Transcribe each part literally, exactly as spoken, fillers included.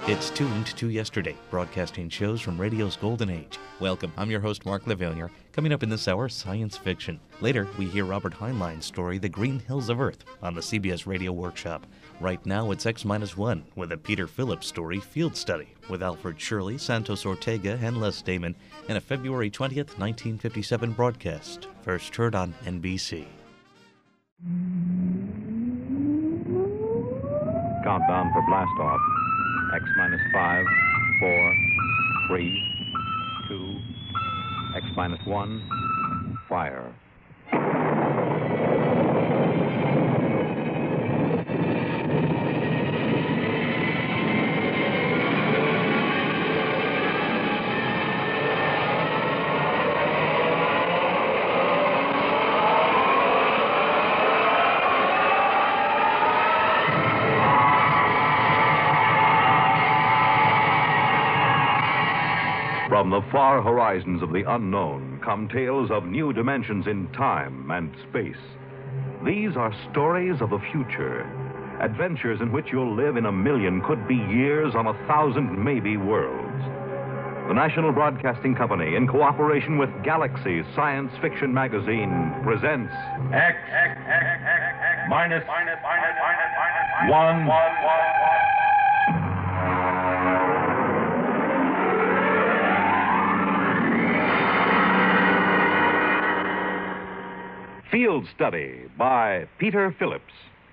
It's Tuned to Yesterday, broadcasting shows from radio's golden age. Welcome, I'm your host, Mark Lavillier. Coming up in this hour, science fiction. Later, we hear Robert Heinlein's story, The Green Hills of Earth, on the C B S Radio Workshop. Right now, it's X minus one, with a Peter Phillips story, Field Study, with Alfred Shirley, Santos Ortega, and Les Damon, in a February twentieth, nineteen fifty-seven broadcast, first heard on N B C. Countdown for blast off. X minus five, four, three, two, X minus one, fire. From the far horizons of the unknown come tales of new dimensions in time and space. These are stories of the future, adventures in which you'll live in a million, could be years, on a thousand, maybe worlds. The National Broadcasting Company, in cooperation with Galaxy Science Fiction Magazine, presents X, X, X, X, X minus, minus, minus, minus, minus, one, one, one, one. Field Study by Peter Phillips.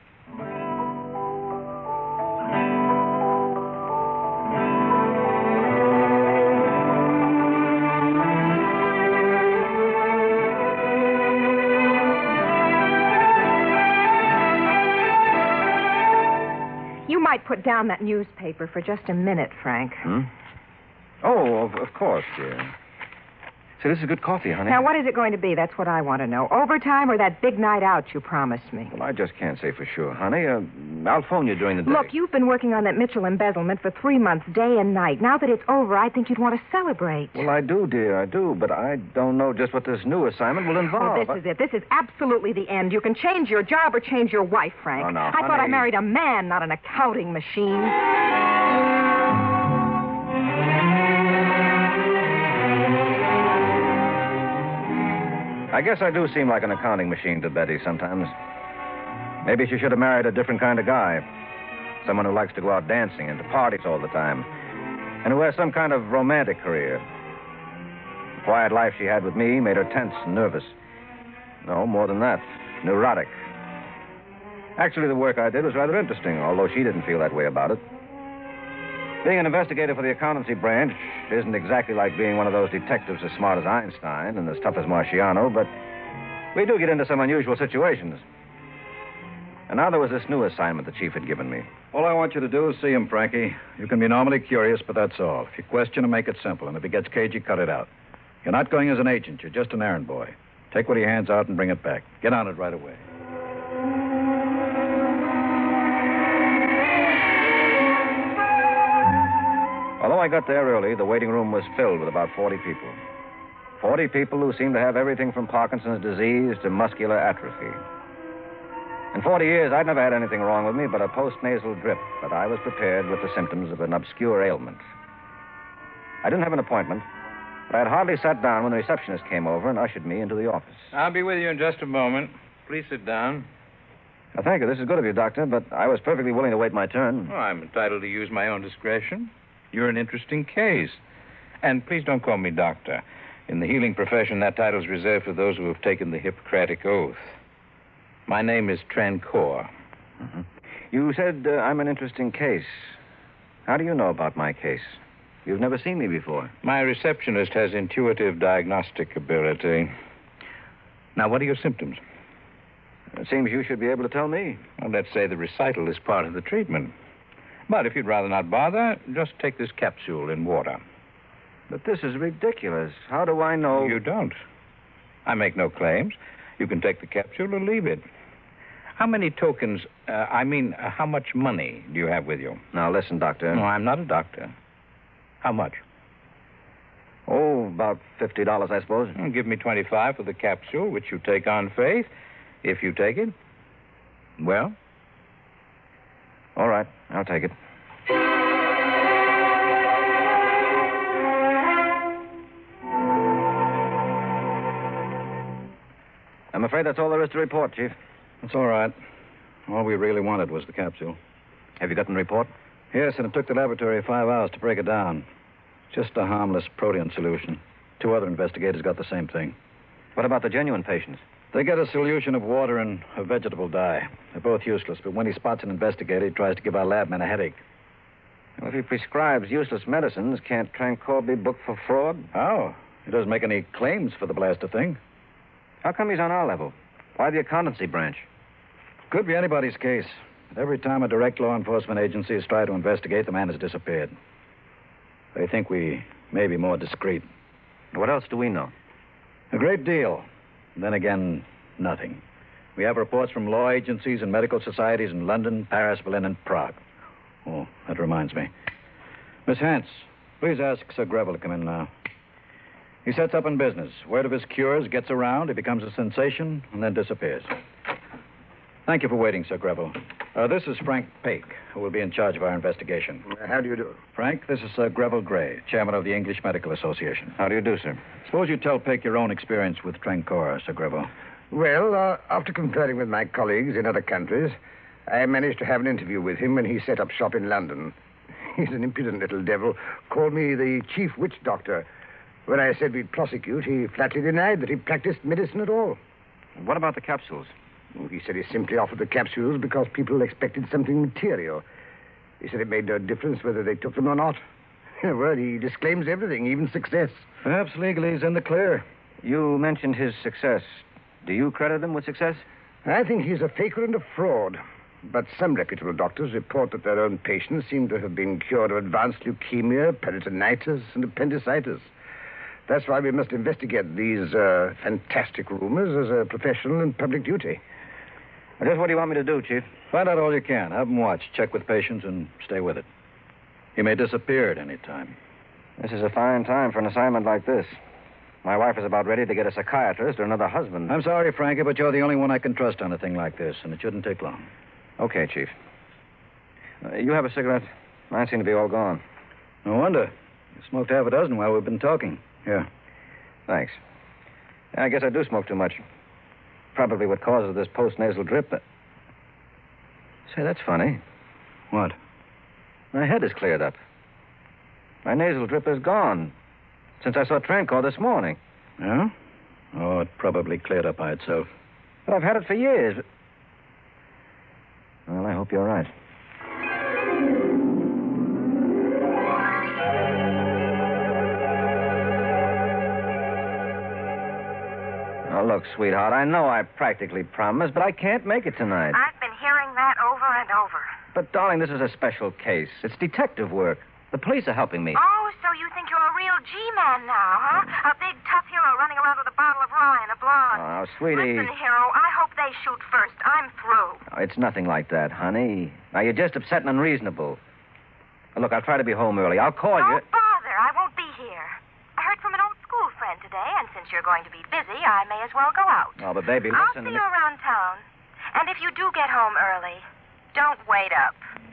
You might put down that newspaper for just a minute, Frank. Hmm? Oh, of, of course, dear. So this is good coffee, honey. Now, what is it going to be? That's what I want to know. Overtime or that big night out you promised me? Well, I just can't say for sure, honey. Uh, I'll phone you during the day. Look, you've been working on that Mitchell embezzlement for three months, day and night. Now that it's over, I think you'd want to celebrate. Well, I do, dear, I do. But I don't know just what this new assignment will involve. Oh, this is it. This is absolutely the end. You can change your job or change your wife, Frank. Oh, no, I honey. thought I married a man, not an accounting machine. I guess I do seem like an accounting machine to Betty sometimes. Maybe she should have married a different kind of guy. Someone who likes to go out dancing and to parties all the time. And who has some kind of romantic career. The quiet life she had with me made her tense and nervous. No, more than that, neurotic. Actually, the work I did was rather interesting, although she didn't feel that way about it. Being an investigator for the accountancy branch isn't exactly like being one of those detectives as smart as Einstein and as tough as Marciano, but we do get into some unusual situations. And now there was this new assignment the chief had given me. All I want you to do is see him, Frankie. You can be normally curious, but that's all. If you question him, make it simple. And if he gets cagey, cut it out. You're not going as an agent. You're just an errand boy. Take what he hands out and bring it back. Get on it right away. Although I got there early, the waiting room was filled with about forty people. Forty people who seemed to have everything from Parkinson's disease to muscular atrophy. In forty years, I'd never had anything wrong with me but a postnasal drip, but I was prepared with the symptoms of an obscure ailment. I didn't have an appointment, but I had hardly sat down when the receptionist came over and ushered me into the office. I'll be with you in just a moment. Please sit down. Well, thank you. This is good of you, Doctor, but I was perfectly willing to wait my turn. Oh, I'm entitled to use my own discretion. You're an interesting case. And please don't call me doctor. In the healing profession, that title's reserved for those who have taken the Hippocratic Oath. My name is Trancor. Mm-hmm. You said uh, I'm an interesting case. How do you know about my case? You've never seen me before. My receptionist has intuitive diagnostic ability. Now, what are your symptoms? It seems you should be able to tell me. Well, let's say the recital is part of the treatment. But if you'd rather not bother, just take this capsule in water. But this is ridiculous. How do I know? You don't. I make no claims. You can take the capsule or leave it. How many tokens, uh, I mean, uh, how much money do you have with you? Now, listen, Doctor. No, I'm not a doctor. How much? Oh, about fifty dollars, I suppose. Well, give me twenty-five for the capsule, which you take on faith. If you take it, well? All right, I'll take it. afraid that's all there is to report, Chief. That's all right. All we really wanted was the capsule. Have you gotten the report? Yes, and it took the laboratory five hours to break it down. Just a harmless protein solution. Two other investigators got the same thing. What about the genuine patients? They get a solution of water and a vegetable dye. They're both useless, but when he spots an investigator, he tries to give our lab man a headache. Well, if he prescribes useless medicines, can't Trancor be booked for fraud? How? He doesn't make any claims for the blaster thing. How come he's on our level? Why the accountancy branch? Could be anybody's case. But every time a direct law enforcement agency has tried to investigate, the man has disappeared. They think we may be more discreet. What else do we know? A great deal. Then again, nothing. We have reports from law agencies and medical societies in London, Paris, Berlin, and Prague. Oh, that reminds me. Miss Hance, please ask Sir Greville to come in now. He sets up in business. Word of his cures gets around, he becomes a sensation, and then disappears. Thank you for waiting, Sir Greville. Uh, this is Frank Pake, who will be in charge of our investigation. Uh, how do you do? Frank, this is Sir Greville Gray, chairman of the English Medical Association. How do you do, sir? Suppose you tell Pake your own experience with Trancor, Sir Greville. Well, uh, after conferring with my colleagues in other countries, I managed to have an interview with him when he set up shop in London. He's an impudent little devil, called me the chief witch doctor. When I said we'd prosecute, he flatly denied that he practiced medicine at all. What about the capsules? He said he simply offered the capsules because people expected something material. He said it made no difference whether they took them or not. In a word, he disclaims everything, even success. Perhaps legally he's in the clear. You mentioned his success. Do you credit him with success? I think he's a faker and a fraud. But some reputable doctors report that their own patients seem to have been cured of advanced leukemia, peritonitis, and appendicitis. That's why we must investigate these uh, fantastic rumors as a professional and public duty. Well, just what do you want me to do, Chief? Find out all you can. Have him watch. Check with patients and stay with it. He may disappear at any time. This is a fine time for an assignment like this. My wife is about ready to get a psychiatrist or another husband. I'm sorry, Frankie, but you're the only one I can trust on a thing like this, and it shouldn't take long. Okay, Chief. Uh, you have a cigarette? Mine seem to be all gone. No wonder. You smoked half a dozen while we've been talking. Here. Thanks. I guess I do smoke too much. Probably what causes this post-nasal drip. But... Say, that's funny. What? My head is cleared up. My nasal drip is gone since I saw Trancor this morning. Yeah? Oh, it probably cleared up by itself. But I've had it for years. But... Well, I hope you're right. Oh, look, sweetheart, I know I practically promised, but I can't make it tonight. I've been hearing that over and over. But, darling, this is a special case. It's detective work. The police are helping me. Oh, so you think you're a real G-man now, huh? A big, tough hero running around with a bottle of rye and a blonde. Oh, sweetie. Listen, hero, I hope they shoot first. I'm through. Oh, it's nothing like that, honey. Now, you're just upset and unreasonable. Now, look, I'll try to be home early. I'll call Don't you. bother. I won't be here. I heard from an old school friend today, and since you're going to be busy, I may as well go out. Oh, but, baby, I'll listen. see you around town. And if you do get home early, don't wait up.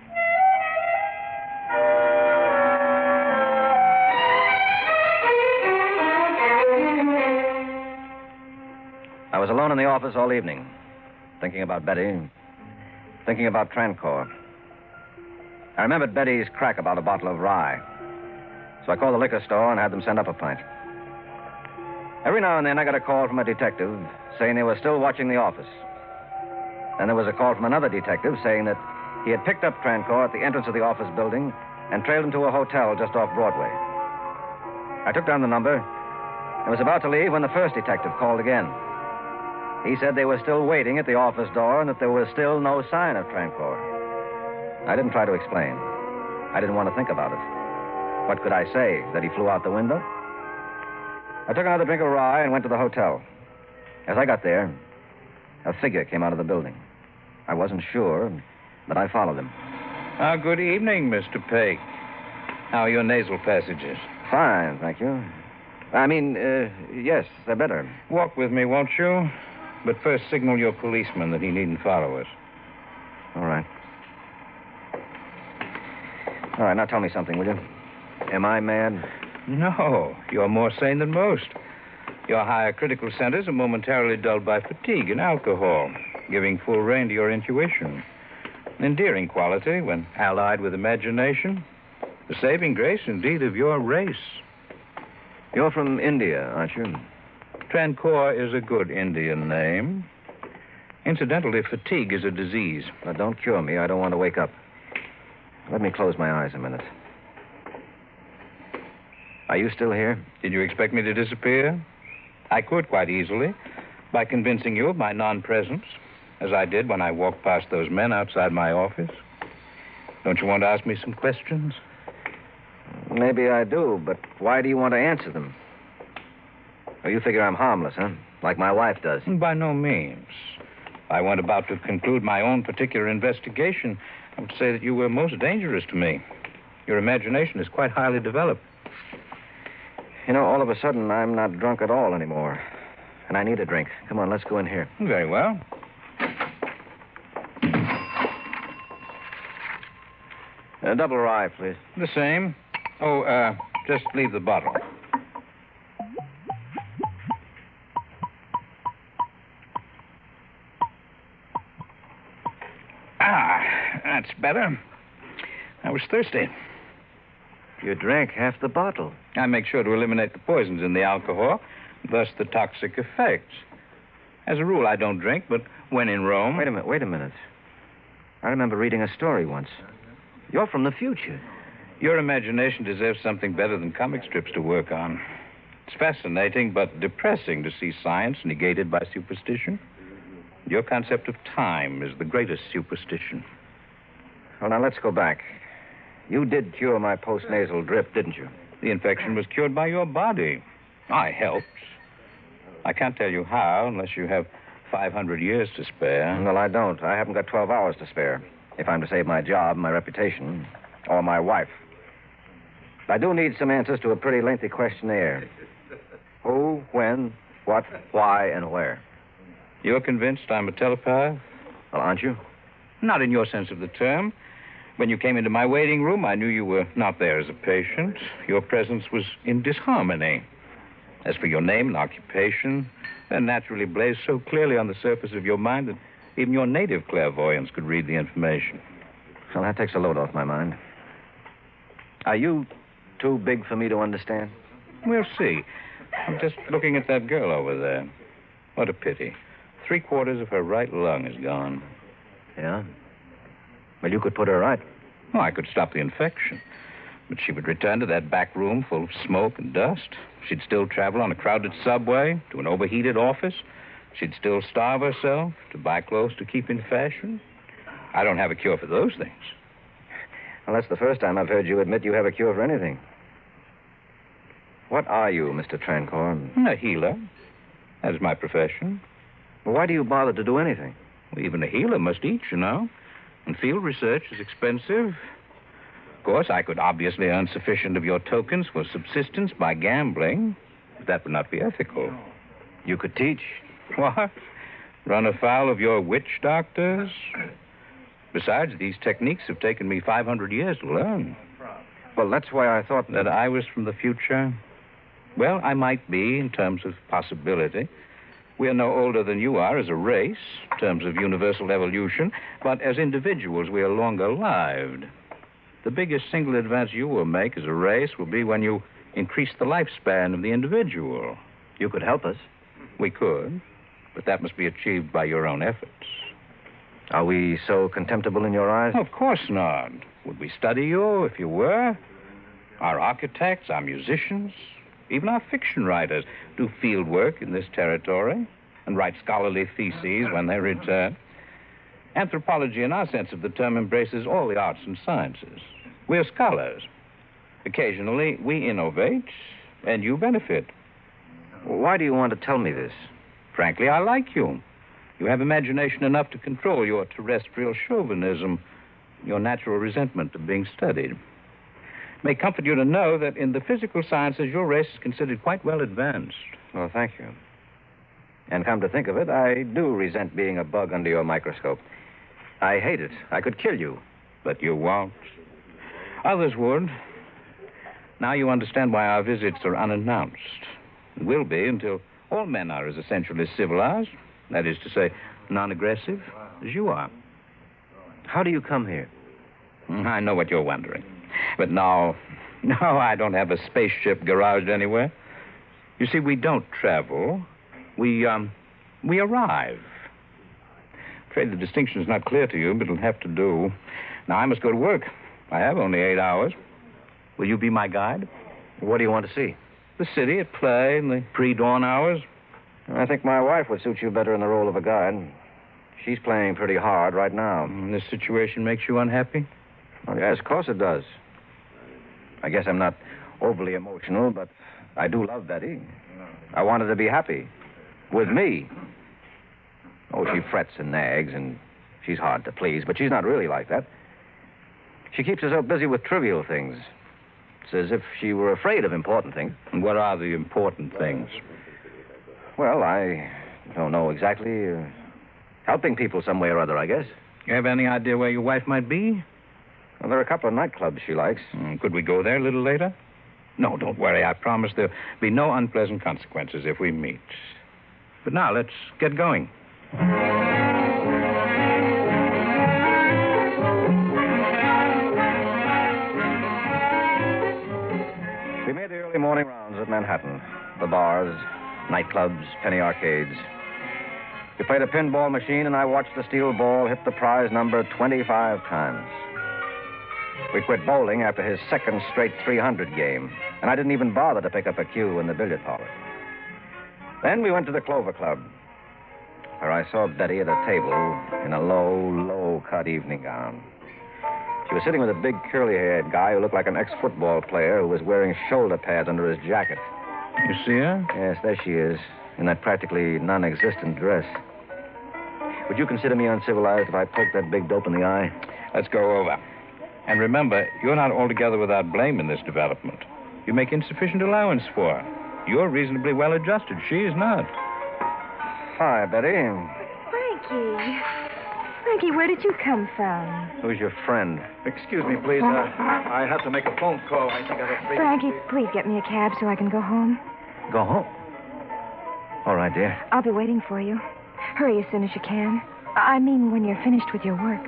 I was alone in the office all evening, thinking about Betty, thinking about Trancor. I remembered Betty's crack about a bottle of rye. So I called the liquor store and had them send up a pint. Every now and then I got a call from a detective saying they were still watching the office. Then there was a call from another detective saying that he had picked up Trancor at the entrance of the office building and trailed him to a hotel just off Broadway. I took down the number and was about to leave when the first detective called again. He said they were still waiting at the office door and that there was still no sign of Trancor. I didn't try to explain. I didn't want to think about it. What could I say? That he flew out the window? I took another drink of rye and went to the hotel. As I got there, a figure came out of the building. I wasn't sure, but I followed him. Ah, good evening, Mister Pake. How are your nasal passages? Fine, thank you. I mean, uh, yes, they're better. Walk with me, won't you? But first signal your policeman that he needn't follow us. All right. All right, now tell me something, will you? Am I mad? No, you're more sane than most. Your higher critical centers are momentarily dulled by fatigue and alcohol, giving full rein to your intuition. An endearing quality when allied with imagination. The saving grace, indeed, of your race. You're from India, aren't you? Trancor is a good Indian name. Incidentally, fatigue is a disease. Now, don't cure me. I don't want to wake up. Let me close my eyes a minute. Are you still here? Did you expect me to disappear? I could quite easily, by convincing you of my non-presence, as I did when I walked past those men outside my office. Don't you want to ask me some questions? Maybe I do, but why do you want to answer them? Oh, you figure I'm harmless, huh? Like my wife does. By no means. I went about to conclude my own particular investigation. I would say that you were most dangerous to me. Your imagination is quite highly developed. You know, all of a sudden, I'm not drunk at all anymore. And I need a drink. Come on, let's go in here. Very well. A double rye, please. The same. Oh, uh, just leave the bottle. Ah, that's better. I was thirsty. You drank half the bottle. I make sure to eliminate the poisons in the alcohol, thus the toxic effects. As a rule, I don't drink, but when in Rome... Wait a minute, wait a minute. I remember reading a story once. You're from the future. Your imagination deserves something better than comic strips to work on. It's fascinating, but depressing to see science negated by superstition. Your concept of time is the greatest superstition. Well, now, let's go back. You did cure my postnasal drip, didn't you? The infection was cured by your body. I helped. I can't tell you how unless you have five hundred years to spare. Well, I don't. I haven't got twelve hours to spare. If I'm to save my job, my reputation, or my wife. I do need some answers to a pretty lengthy questionnaire. Who, when, what, why, and where. You're convinced I'm a telepath? Well, aren't you? Not in your sense of the term. When you came into my waiting room, I knew you were not there as a patient. Your presence was in disharmony. As for your name and occupation, they're naturally blazed so clearly on the surface of your mind that even your native clairvoyance could read the information. Well, that takes a load off my mind. Are you too big for me to understand? We'll see. I'm just looking at that girl over there. What a pity. Three quarters of her right lung is gone. Yeah? Well, you could put her right. Oh, I could stop the infection. But she would return to that back room full of smoke and dust. She'd still travel on a crowded subway to an overheated office. She'd still starve herself to buy clothes to keep in fashion. I don't have a cure for those things. Well, that's the first time I've heard you admit you have a cure for anything. What are you, Mister Trancor? A healer. That is my profession. Well, why do you bother to do anything? Well, even a healer must eat, you know. And field research is expensive. Of course, I could obviously earn sufficient of your tokens for subsistence by gambling, but that would not be ethical. You could teach. What? Run afoul of your witch doctors? Besides, these techniques have taken me five hundred years to learn. Well, that's why I thought that I was from the future. Well, I might be in terms of possibility. We are no older than you are as a race, in terms of universal evolution, but as individuals, we are longer lived. The biggest single advance you will make as a race will be when you increase the lifespan of the individual. You could help us. We could, but that must be achieved by your own efforts. Are we so contemptible in your eyes? Of course not. Would we study you if you were? Our architects, our musicians, even our fiction writers do field work in this territory and write scholarly theses when they return. Anthropology, in our sense of the term, embraces all the arts and sciences. We're scholars. Occasionally, we innovate, and you benefit. Why do you want to tell me this? Frankly, I like you. You have imagination enough to control your terrestrial chauvinism, your natural resentment of being studied. It may comfort you to know that in the physical sciences, your race is considered quite well advanced. Well, thank you. And come to think of it, I do resent being a bug under your microscope. I hate it. I could kill you. But you won't. Others would. Now you understand why our visits are unannounced. And will be until All men are as essentially civilized. That is to say, non-aggressive, as you are. How do you come here? I know what you're wondering. But no, no, I don't have a spaceship garaged anywhere. You see, we don't travel. We, um, we arrive. Afraid the distinction is not clear to you, but it'll have to do. Now, I must go to work. I have only eight hours. Will you be my guide? What do you want to see? The city at play in the pre-dawn hours. I think my wife would suit you better in the role of a guide. She's playing pretty hard right now. And this situation makes you unhappy? Well, yes, of course it does. I guess I'm not overly emotional, but I do love Betty. I want her to be happy. With me. Oh, she frets and nags, and she's hard to please, but she's not really like that. She keeps herself busy with trivial things. It's as if she were afraid of important things. And what are the important things? Well, I don't know exactly. Uh, helping people some way or other, I guess. You have any idea where your wife might be? Well, there are a couple of nightclubs she likes. Mm, could we go there a little later? No, don't worry. I promise there'll be no unpleasant consequences if we meet. But now, let's get going. We made the early morning rounds at Manhattan. The bars, nightclubs, penny arcades. We played a pinball machine, and I watched the steel ball hit the prize number twenty-five times. We quit bowling after his second straight three hundred game, and I didn't even bother to pick up a cue in the billiard parlor. Then we went to the Clover Club, where I saw Betty at a table in a low, low-cut evening gown. She was sitting with a big curly-haired guy who looked like an ex-football player who was wearing shoulder pads under his jacket. You see her? Yes, there she is, in that practically non-existent dress. Would you consider me uncivilized if I poked that big dope in the eye? Let's go over. And remember, you're not altogether without blame in this development. You make insufficient allowance for her. You're reasonably well adjusted. She is not. Hi, Betty. Frankie. Frankie, where did you come from? Who's your friend? Excuse me, please. Uh, I have to make a phone call. I think I have to... Frankie, please get me a cab so I can go home. Go home. All right, dear. I'll be waiting for you. Hurry as soon as you can. I mean, when you're finished with your work.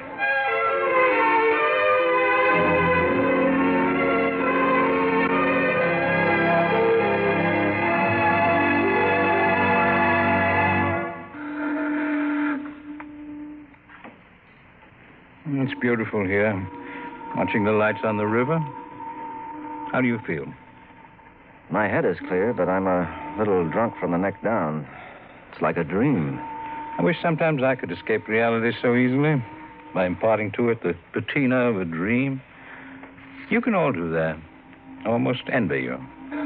It's beautiful here, watching the lights on the river. How do you feel? My head is clear, but I'm a little drunk from the neck down. It's like a dream. I wish sometimes I could escape reality so easily, by imparting to it the patina of a dream. You can all do that. I almost envy you.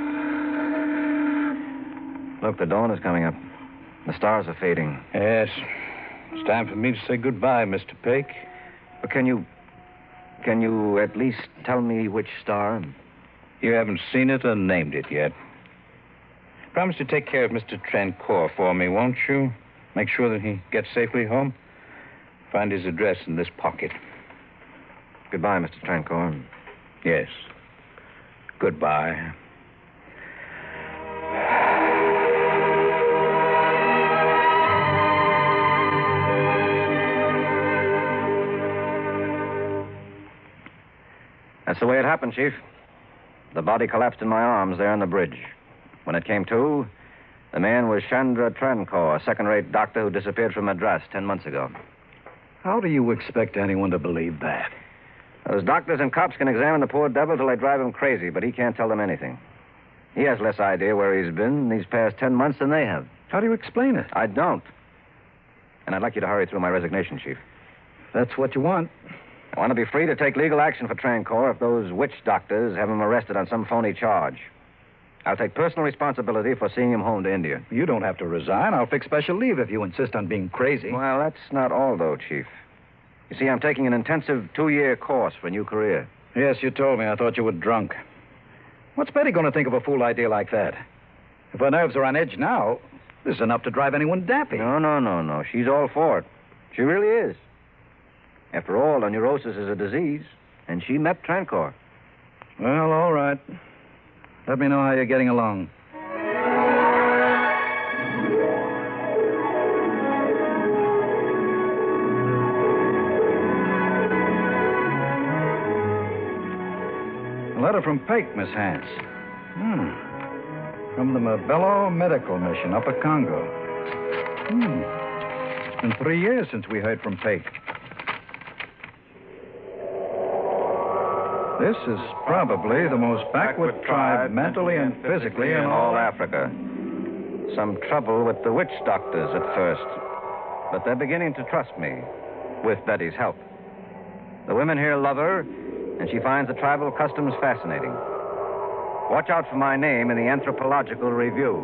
Look, the dawn is coming up. The stars are fading. Yes. It's time for me to say goodbye, Mister Pake. But can you... Can you at least tell me which star? You haven't seen it or named it yet. Promise to take care of Mister Trancour for me, won't you? Make sure that he gets safely home. Find his address in this pocket. Goodbye, Mister Trancour. Yes. Goodbye. That's the way it happened, Chief. The body collapsed in my arms there on the bridge. When it came to, the man was Chandra Trancour, a second-rate doctor who disappeared from Madras ten months ago. How do you expect anyone to believe that? Those doctors and cops can examine the poor devil till they drive him crazy, but he can't tell them anything. He has less idea where he's been these past ten months than they have. How do you explain it? I don't. And I'd like you to hurry through my resignation, Chief. That's what you want. I want to be free to take legal action for Trancour if those witch doctors have him arrested on some phony charge. I'll take personal responsibility for seeing him home to India. You don't have to resign. I'll fix special leave if you insist on being crazy. Well, that's not all, though, Chief. You see, I'm taking an intensive two-year course for a new career. Yes, you told me. I thought you were drunk. What's Betty going to think of a fool idea like that? If her nerves are on edge now, this is enough to drive anyone dappy. No, no, no, no. She's all for it. She really is. After all, a neurosis is a disease, and she met Trancour. Well, all right. Let me know how you're getting along. letter from Pake, Miss Hance. Hmm. From the Mabello Medical Mission up at Congo. Hmm. It's been three years since we heard from Pake. This is probably the most backward tribe mentally and physically in all Africa. Some trouble with the witch doctors at first, but they're beginning to trust me, with Betty's help. The women here love her, and she finds the tribal customs fascinating. Watch out for my name in the Anthropological Review.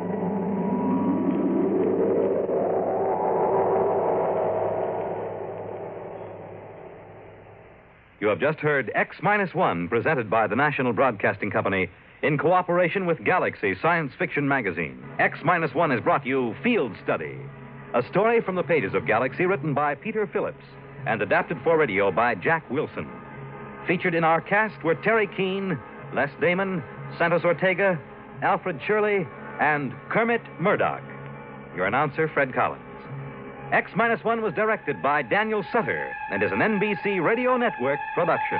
You have just heard X Minus One, presented by the National Broadcasting Company in cooperation with Galaxy Science Fiction Magazine. X Minus One has brought you Field Study, a story from the pages of Galaxy written by Peter Phillips and adapted for radio by Jack Wilson. Featured in our cast were Terry Keane, Les Damon, Santos Ortega, Alfred Shirley, and Kermit Murdoch. Your announcer, Fred Collins. X Minus One was directed by Daniel Sutter and is an N B C Radio Network production.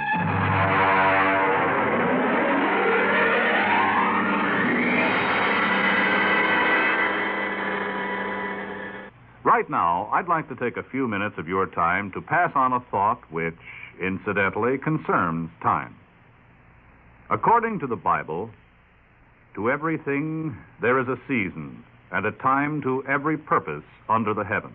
Right now, I'd like to take a few minutes of your time to pass on a thought which, incidentally, concerns time. According to the Bible, to everything there is a season and a time to every purpose under the heaven.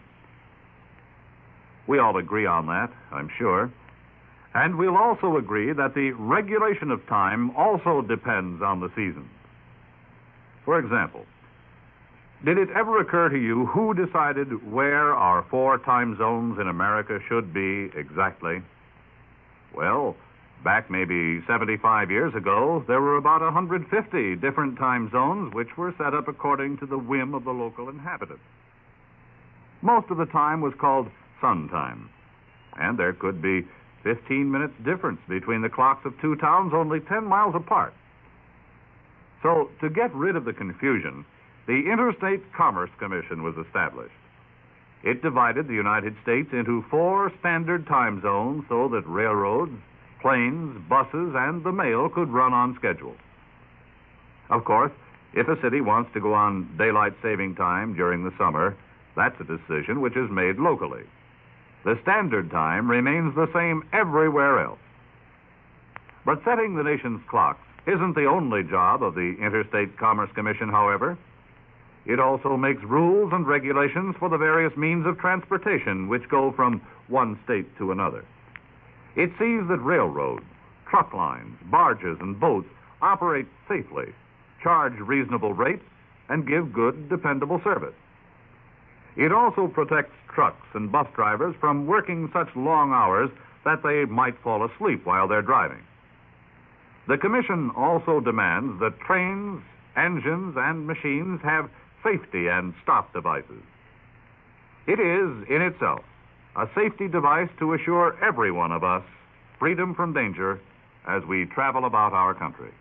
We all agree on that, I'm sure. And we'll also agree that the regulation of time also depends on the seasons. For example, did it ever occur to you who decided where our four time zones in America should be exactly? Well, back maybe seventy-five years ago, there were about one hundred fifty different time zones which were set up according to the whim of the local inhabitants. Most of the time was called sun time, and there could be fifteen minutes difference between the clocks of two towns only ten miles apart. So, to get rid of the confusion, the Interstate Commerce Commission was established. It divided the United States into four standard time zones so that railroads, planes, buses, and the mail could run on schedule. Of course, if a city wants to go on daylight saving time during the summer, that's a decision which is made locally. The standard time remains the same everywhere else. But setting the nation's clocks isn't the only job of the Interstate Commerce Commission, however. It also makes rules and regulations for the various means of transportation which go from one state to another. It sees that railroads, truck lines, barges, and boats operate safely, charge reasonable rates, and give good, dependable service. It also protects trucks and bus drivers from working such long hours that they might fall asleep while they're driving. The Commission also demands that trains, engines, and machines have safety and stop devices. It is, in itself, a safety device to assure every one of us freedom from danger as we travel about our country.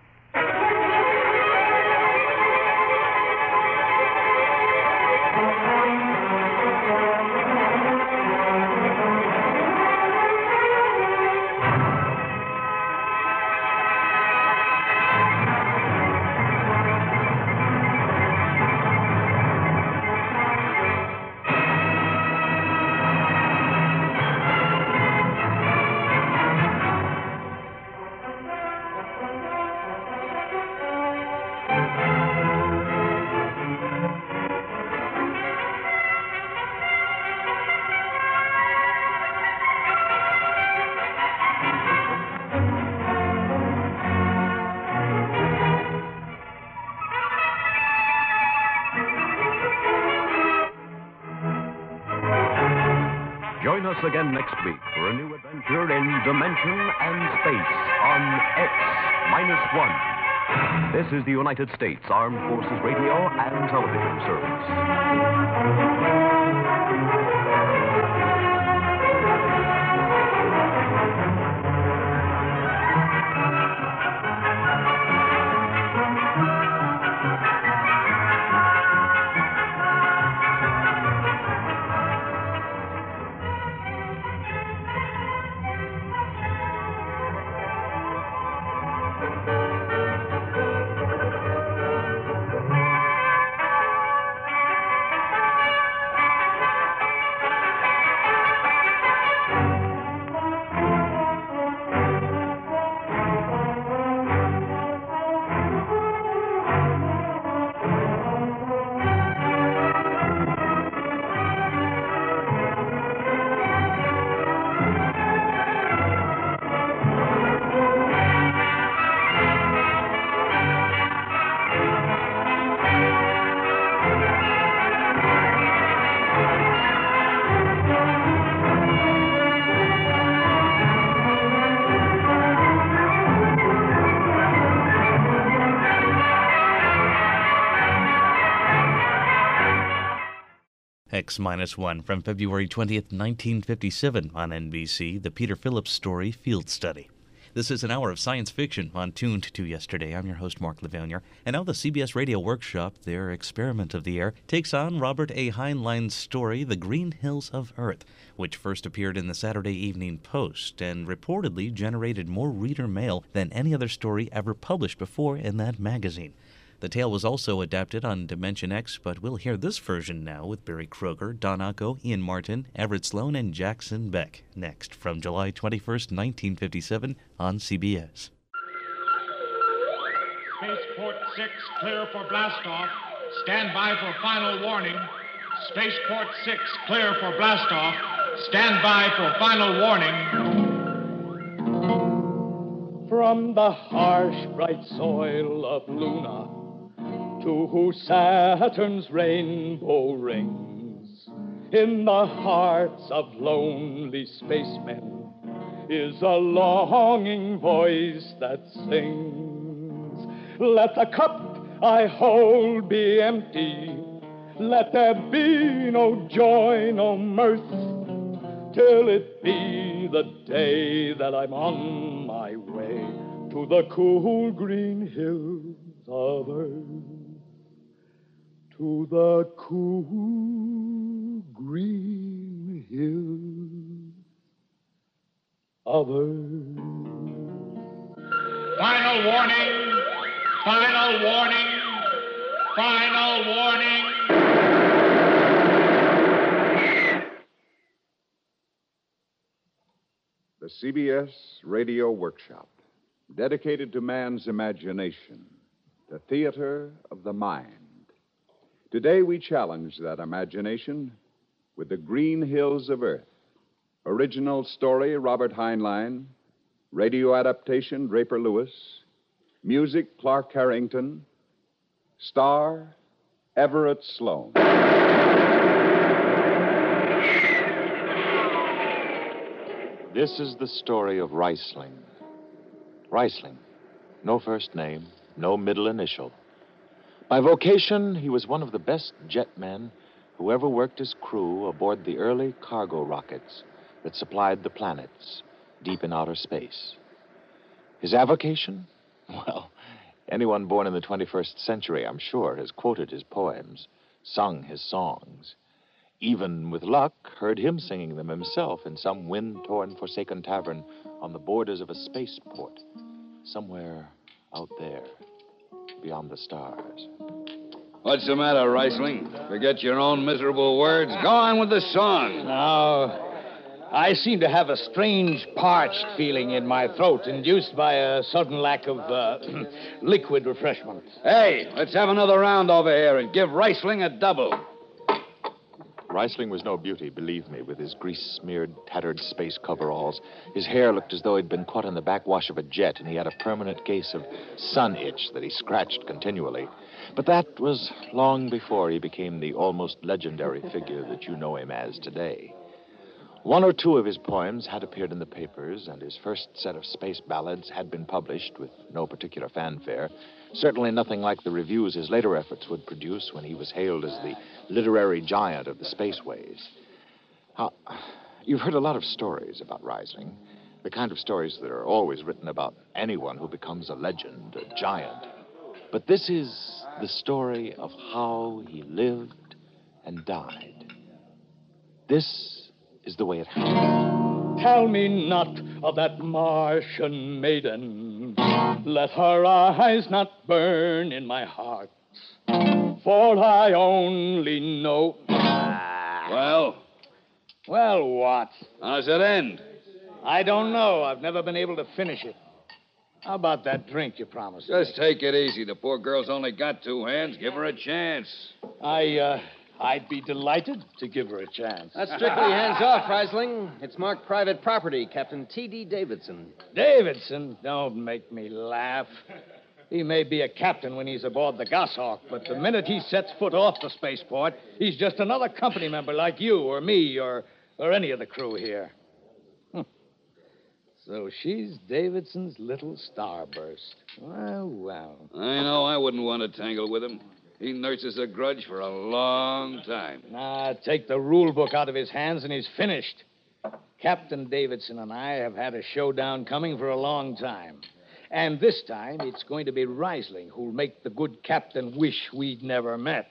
Join us again next week for a new adventure in dimension and space on X Minus One. This is the United States Armed Forces Radio and Television Service. X minus one from February twentieth, nineteen fifty-seven on N B C, the Peter Phillips story Field Study. This is an hour of science fiction on Tuned to Yesterday. I'm your host, Mark Levanier. And now the C B S Radio Workshop, their experiment of the year, takes on Robert A. Heinlein's story, The Green Hills of Earth, which first appeared in the Saturday Evening Post and reportedly generated more reader mail than any other story ever published before in that magazine. The tale was also adapted on Dimension X, but we'll hear this version now with Barry Kroger, Don Acco, Ian Martin, Everett Sloan, and Jackson Beck. Next, from July twenty-first, nineteen fifty-seven on C B S. Spaceport six, clear for blastoff. Stand by for final warning. Spaceport six, clear for blastoff. Stand by for final warning. From the harsh, bright soil of Luna to Saturn's rainbow rings, in the hearts of lonely spacemen is a longing voice that sings. Let the cup I hold be empty, let there be no joy, no mirth, till it be the day that I'm on my way to the cool green hills of earth. To the cool green hills of earth. Final warning! Final warning! Final warning! The C B S Radio Workshop, dedicated to man's imagination, the theater of the mind. Today we challenge that imagination with The Green Hills of Earth. Original story, Robert Heinlein. Radio adaptation, Draper Lewis. Music, Clark Harrington. Star, Everett Sloan. This is the story of Reisling. Reisling. No first name, no middle initial. By vocation, he was one of the best jetmen who ever worked as crew aboard the early cargo rockets that supplied the planets deep in outer space. His avocation? Well, anyone born in the twenty-first century, I'm sure, has quoted his poems, sung his songs. Even with luck, heard him singing them himself in some wind-torn, forsaken tavern on the borders of a spaceport, somewhere out there, beyond the stars. What's the matter, Reisling? Forget your own miserable words? Go on with the song. Now, I seem to have a strange parched feeling in my throat, induced by a sudden lack of uh, liquid refreshment. Hey, let's have another round over here and give Reisling a double. Reisling was no beauty, believe me, with his grease-smeared, tattered space coveralls. His hair looked as though he'd been caught in the backwash of a jet, and he had a permanent case of sun itch that he scratched continually. But that was long before he became the almost legendary figure that you know him as today. One or two of his poems had appeared in the papers, and his first set of space ballads had been published with no particular fanfare. Certainly nothing like the reviews his later efforts would produce when he was hailed as the literary giant of the spaceways. Now, you've heard a lot of stories about Reisling, the kind of stories that are always written about anyone who becomes a legend, a giant. But this is the story of how he lived and died. This is the way it happened. Tell me not of that Martian maiden. Let her eyes not burn in my heart. For I only know... Well? Well, what? How does it end? I don't know. I've never been able to finish it. How about that drink you promised Just me? take it easy. The poor girl's only got two hands. Give her a chance. I, uh... I'd be delighted to give her a chance. That's strictly hands off, Reisling. It's marked private property, Captain T D Davidson. Davidson? Don't make me laugh. He may be a captain when he's aboard the Goshawk, but the minute he sets foot off the spaceport, he's just another company member like you or me or, or any of the crew here. Hm. So she's Davidson's little starburst. Well, well. I know I wouldn't want to tangle with him. He nurses a grudge for a long time. Nah, take the rule book out of his hands and he's finished. Captain Davidson and I have had a showdown coming for a long time. And this time, it's going to be Reisling who'll make the good captain wish we'd never met.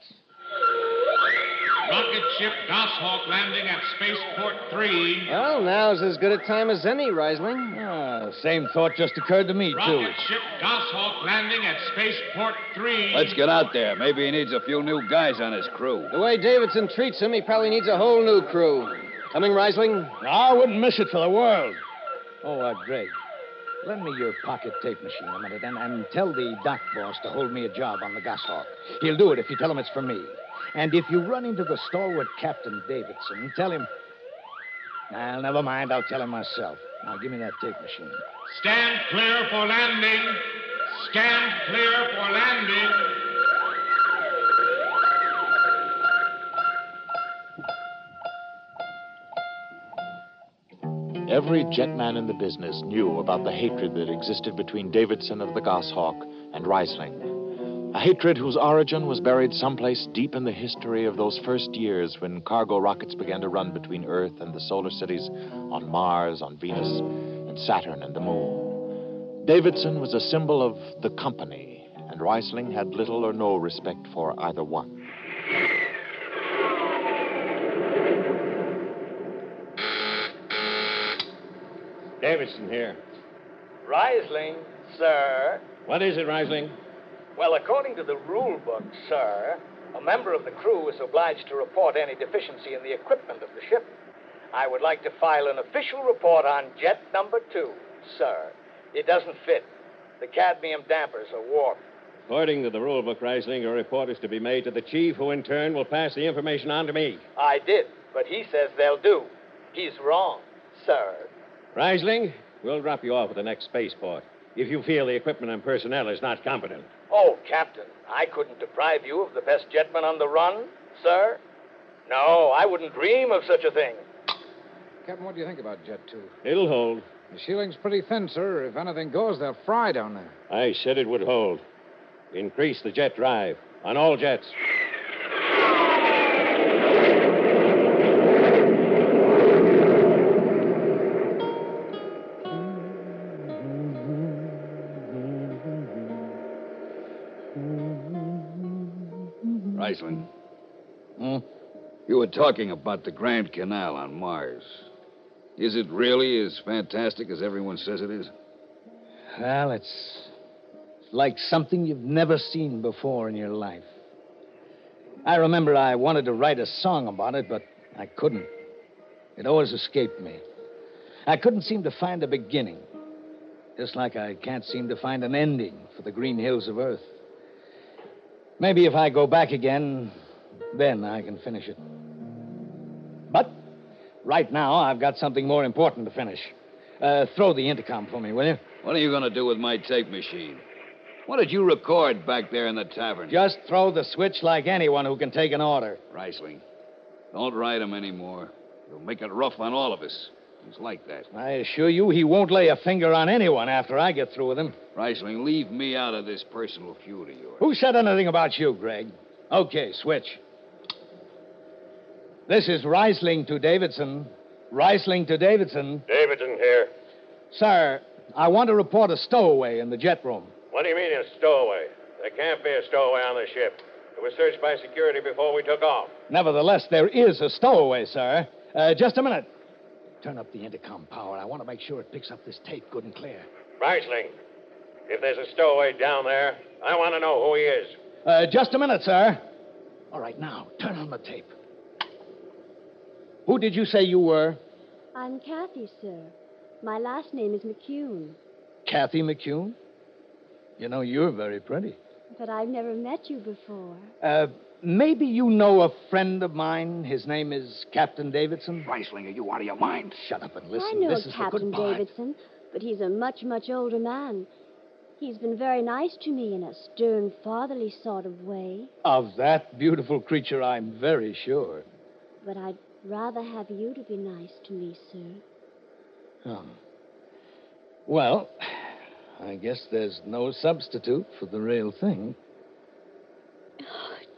Rocket ship Goshawk landing at Spaceport three. Well, now's as good a time as any, Reisling. Ah, same thought just occurred to me, too. Rocket ship Goshawk landing at Spaceport three. Let's get out there. Maybe he needs a few new guys on his crew. The way Davidson treats him, he probably needs a whole new crew. Coming, Reisling? No, I wouldn't miss it for the world. Oh, uh, Greg, lend me your pocket tape machine a minute and, and tell the dock boss to hold me a job on the Goshawk. He'll do it if you tell him it's for me. And if you run into the stalwart Captain Davidson, tell him... Well, never mind. I'll tell him myself. Now, give me that tape machine. Stand clear for landing. Stand clear for landing. Every jetman in the business knew about the hatred that existed between Davidson of the Goshawk and Reisling. A hatred whose origin was buried someplace deep in the history of those first years when cargo rockets began to run between Earth and the solar cities on Mars, on Venus, and Saturn and the Moon. Davidson was a symbol of the company, and Reisling had little or no respect for either one. Davidson here. Reisling, sir. What is it, Reisling? Well, according to the rule book, sir, a member of the crew is obliged to report any deficiency in the equipment of the ship. I would like to file an official report on jet number two, sir. It doesn't fit. The cadmium dampers are warped. According to the rule book, Reisling, a report is to be made to the chief, who in turn will pass the information on to me. I did, but he says they'll do. He's wrong, sir. Reisling, we'll drop you off at the next spaceport if you feel the equipment and personnel is not competent. Oh, Captain, I couldn't deprive you of the best jetman on the run, sir. No, I wouldn't dream of such a thing. Captain, what do you think about Jet two? It'll hold. The ceiling's pretty thin, sir. If anything goes, they'll fry down there. I said it would hold. Increase the jet drive on all jets. Reisling. Hmm? You were talking about the Grand Canal on Mars. Is it really as fantastic as everyone says it is? Well, it's like something you've never seen before in your life. I remember I wanted to write a song about it, but I couldn't. It always escaped me. I couldn't seem to find a beginning, just like I can't seem to find an ending for the green hills of Earth. Maybe if I go back again, then I can finish it. But right now, I've got something more important to finish. Uh, throw the intercom for me, will you? What are you going to do with my tape machine? What did you record back there in the tavern? Just throw the switch like anyone who can take an order. Reisling, don't ride him anymore. You'll make it rough on all of us. He's like that. I assure you he won't lay a finger on anyone after I get through with him. Reisling, leave me out of this personal feud of yours. Who said anything about you, Greg? Okay, switch. This is Reisling to Davidson. Reisling to Davidson. Davidson here. Sir, I want to report a stowaway in the jet room. What do you mean a stowaway? There can't be a stowaway on the ship. It was searched by security before we took off. Nevertheless, there is a stowaway, sir. Uh, just a minute. Turn up the intercom power. I want to make sure it picks up this tape good and clear. Reisling, if there's a stowaway down there, I want to know who he is. Uh, just a minute, sir. All right, now, turn on the tape. Who did you say you were? I'm Kathy, sir. My last name is McCune. Kathy McCune? You know, you're very pretty. But I've never met you before. Uh, maybe you know a friend of mine. His name is Captain Davidson. Reisling, are you out of your mind? Shut up and listen. I know this is Captain the good part. Davidson, but he's a much, much older man. He's been very nice to me in a stern, fatherly sort of way. Of that beautiful creature, I'm very sure. But I'd rather have you to be nice to me, sir. Oh. Well, I guess there's no substitute for the real thing. Oh,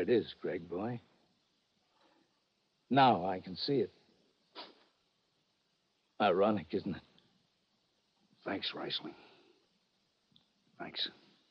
it is, Greg, boy. Now I can see it. Ironic, isn't it? Thanks, Reisling. Thanks.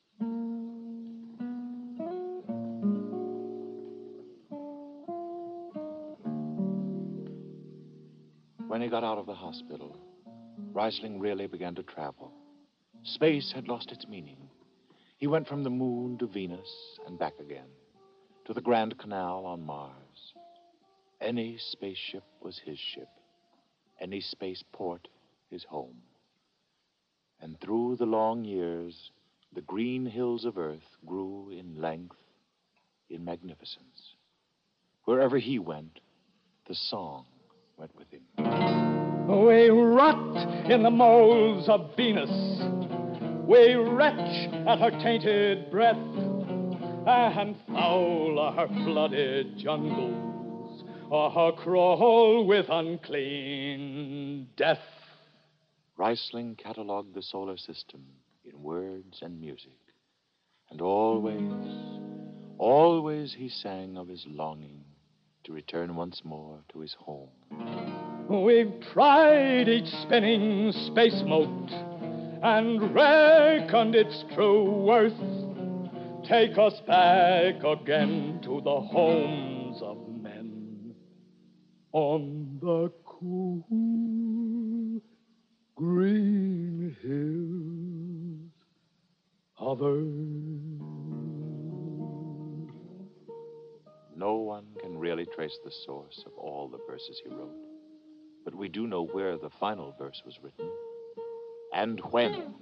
When he got out of the hospital, Reisling really began to travel. Space had lost its meaning. He went from the moon to Venus and back again, to the Grand Canal on Mars. Any spaceship was his ship, any spaceport his home. And through the long years, the green hills of Earth grew in length, in magnificence. Wherever he went, the song went with him. We rot in the moles of Venus. We retch at her tainted breath, and foul are her flooded jungles, or her crawl with unclean death. Reisling cataloged the solar system in words and music, and always, always he sang of his longing to return once more to his home. We've tried each spinning space mote and reckoned its true worth. Take us back again to the homes of men on the cool green hills of Earth. No one can really trace the source of all the verses he wrote, but we do know where the final verse was written and when.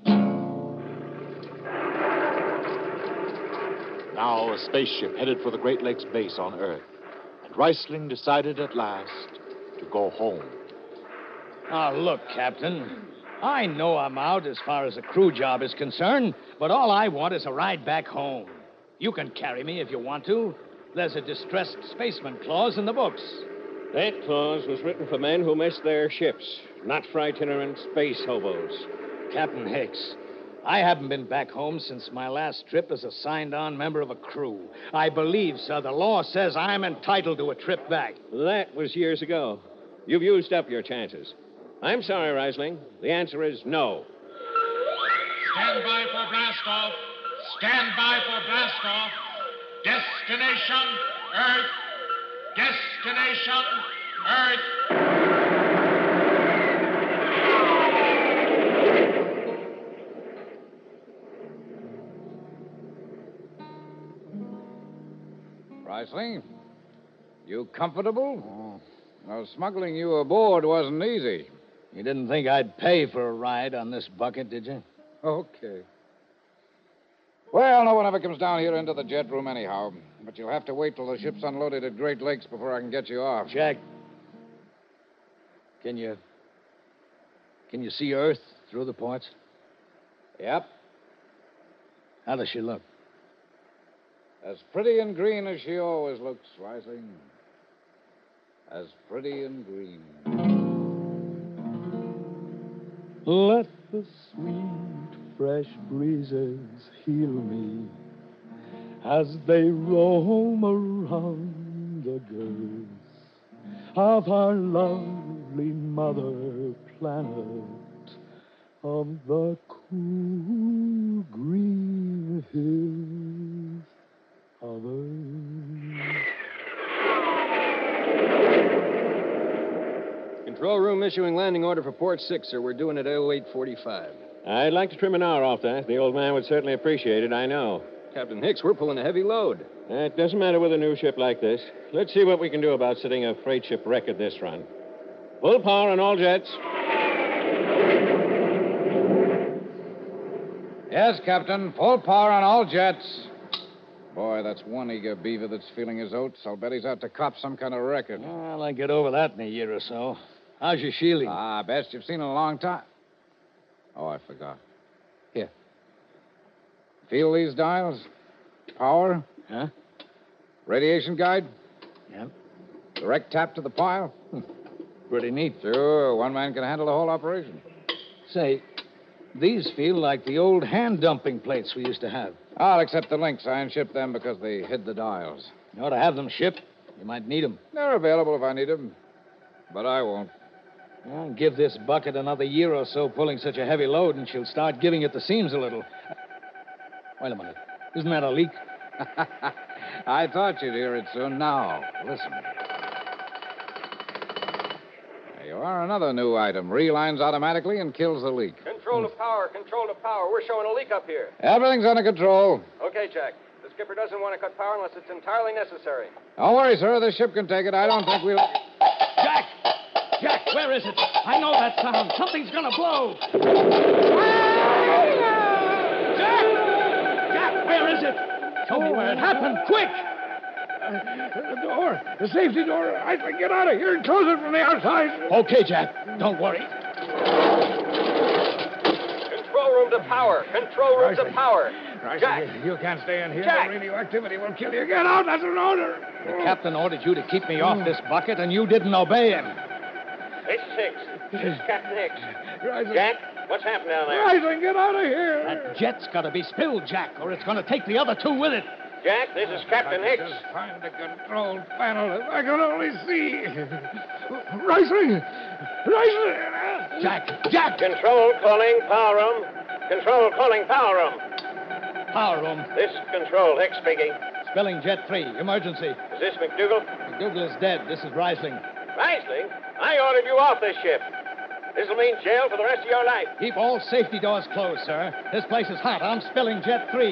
Now a spaceship headed for the Great Lakes base on Earth, and Reisling decided at last to go home. Oh, look, Captain. I know I'm out as far as a crew job is concerned, but all I want is a ride back home. You can carry me if you want to. There's a distressed spaceman clause in the books. That clause was written for men who missed their ships, not for itinerant space hobos. Captain Hicks, I haven't been back home since my last trip as a signed-on member of a crew. I believe, sir, the law says I'm entitled to a trip back. That was years ago. You've used up your chances. I'm sorry, Reisling. The answer is no. Stand by for blastoff. Stand by for blastoff. Destination, Earth. Destination, Earth. Reisling, you comfortable? Oh. Well, smuggling you aboard wasn't easy. You didn't think I'd pay for a ride on this bucket, did you? Okay. Well, no one ever comes down here into the jet room anyhow. But you'll have to wait till the ship's unloaded at Great Lakes before I can get you off. Jack, can you... Can you see Earth through the ports? Yep. How does she look? As pretty and green as she always looks, Reisling. As pretty and green. Let the sweet, fresh breezes heal me as they roam around the girth of our lovely mother planet, of the cool green hills of Earth. Control room issuing landing order for port six, sir. We're doing it at oh eight forty-five. I'd like to trim an hour off that. The old man would certainly appreciate it, I know. Captain Hicks, we're pulling a heavy load. It doesn't matter with a new ship like this. Let's see what we can do about setting a freight ship record this run. Full power on all jets. Yes, Captain. Full power on all jets. Boy, that's one eager beaver that's feeling his oats. I'll bet he's out to cop some kind of record. Well, I'll get over that in a year or so. How's your shielding? Ah, best you've seen in a long time. Oh, I forgot. Here. Feel these dials? Power? Huh? Radiation guide? Yep. Direct tap to the pile? Pretty neat. Sure, one man can handle the whole operation. Say, these feel like the old hand dumping plates we used to have. I'll accept the links. I unshipped them because they hid the dials. You ought to have them shipped. You might need them. They're available if I need them, but I won't. Well, give this bucket another year or so pulling such a heavy load, and she'll start giving at the seams a little. Wait a minute. Isn't that a leak? I thought you'd hear it soon. Now, listen. There you are, another new item. Relines automatically and kills the leak. Control to power, control to power. We're showing a leak up here. Everything's under control. Okay, Jack. The skipper doesn't want to cut power unless it's entirely necessary. Don't worry, sir. The ship can take it. I don't think we'll... Jack! Jack, where is it? I know that sound. Something's gonna blow. Jack! Jack, where is it? Show me where it happened, quick! The door, the safety door. I can get out of here and close it from the outside. Okay, Jack. Don't worry. Control room to power. Control room to power. Right, Jack. You can't stay in here. Jack. The radioactivity will kill you. Get out. That's an order. The captain ordered you to keep me off this bucket, and you didn't obey him. It's six. This is Captain Hicks. Rising. Jack, what's happened down there? Rising, get out of here. That jet's got to be spilled, Jack, or it's going to take the other two with it. Jack, this is Captain Hicks. Just find the control panel. If I could only see. Rising. Rising. Jack, Jack. Control calling power room. Control calling power room. Power room. This is Control, Hicks speaking. Spilling jet three. Emergency. Is this McDougal? McDougal is dead. This is Rising. Rising? I ordered you off this ship. This'll mean jail for the rest of your life. Keep all safety doors closed, sir. This place is hot. I'm spilling jet three.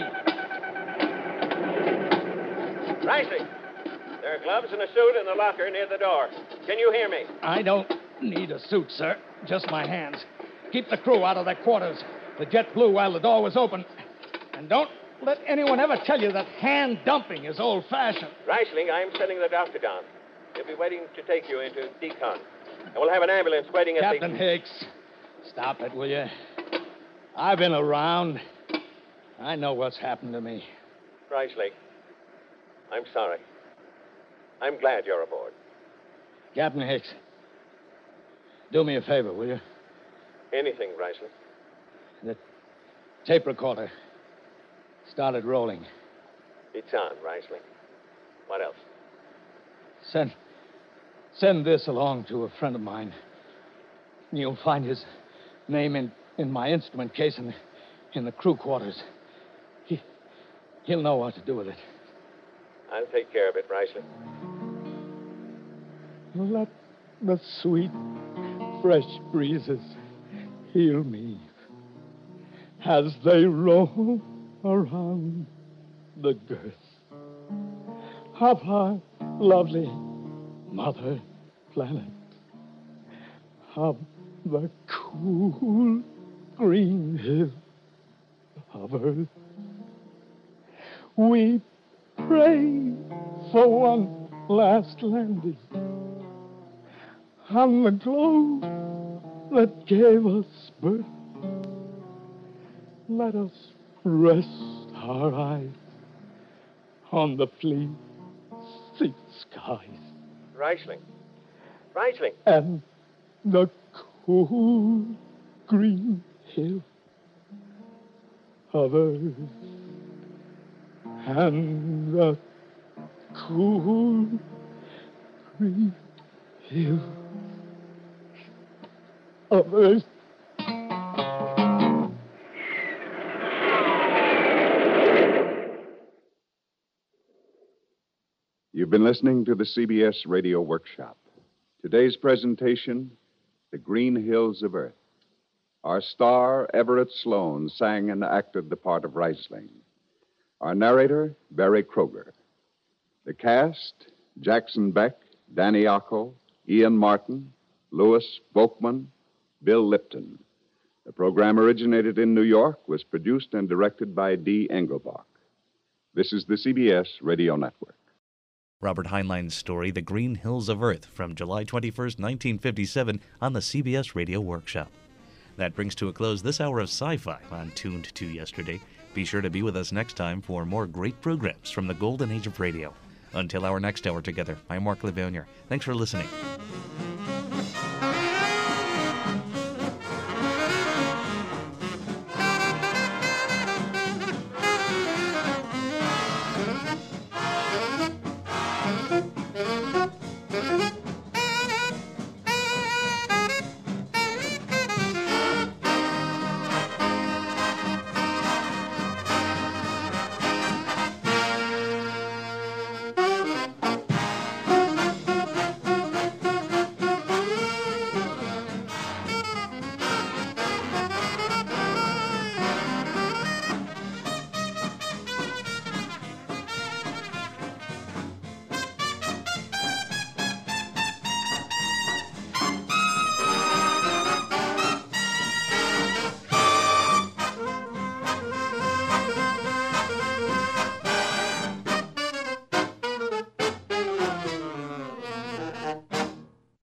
Rising. There are gloves and a suit in the locker near the door. Can you hear me? I don't need a suit, sir. Just my hands. Keep the crew out of their quarters. The jet blew while the door was open. And don't let anyone ever tell you that hand dumping is old-fashioned. Reisling, I'm sending the doctor down. He'll be waiting to take you into decon. And we'll have an ambulance waiting at Captain the... Hicks, stop it, will you? I've been around. I know what's happened to me. Reisling, I'm sorry. I'm glad you're aboard. Captain Hicks, do me a favor, will you? Anything, Reisling. The tape recorder started rolling. It's on, Reisling. What else? Send, send this along to a friend of mine. You'll find his name in, in my instrument case in, in the crew quarters. He, he'll know what to do with it. I'll take care of it, Reisling. Let the sweet, fresh breezes heal me as they roll around the girth of our lovely mother planet, of the cool green hill of earth. We pray for one last landing on the globe that gave us birth. Let us rest our eyes on the fleet sea skies Reisling. Reisling. and the cool green hill of earth, and the cool green hill of earth. You've been listening to the C B S Radio Workshop. Today's presentation, The Green Hills of Earth. Our star, Everett Sloan, sang and acted the part of Reisling. Our narrator, Barry Kroger. The cast, Jackson Beck, Danny Ocko, Ian Martin, Louis Volkman, Bill Lipton. The program originated in New York, was produced and directed by Dee Engelbach. This is the C B S Radio Network. Robert Heinlein's story, The Green Hills of Earth, from July twenty-first, nineteen fifty-seven, on the C B S Radio Workshop. That brings to a close this hour of sci-fi on Tuned to Yesterday. Be sure to be with us next time for more great programs from the golden age of radio. Until our next hour together, I'm Mark Levonier. Thanks for listening.